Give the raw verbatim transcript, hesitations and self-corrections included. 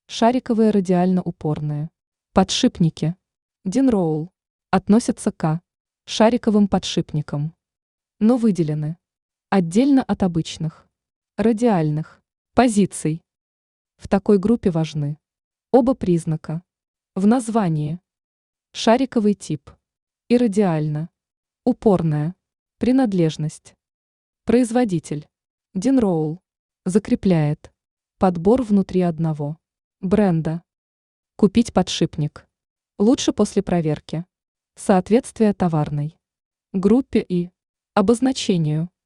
Шариковые радиально-упорные. Подшипники. Динроул. Относятся к шариковым подшипникам, но выделены отдельно от обычных радиальных позиций. В такой группе важны оба признака в названии: шариковый тип и радиально упорная принадлежность. Производитель Динроул закрепляет подбор внутри одного бренда. Купить подшипник лучше после проверки соответствия товарной группе и обозначению.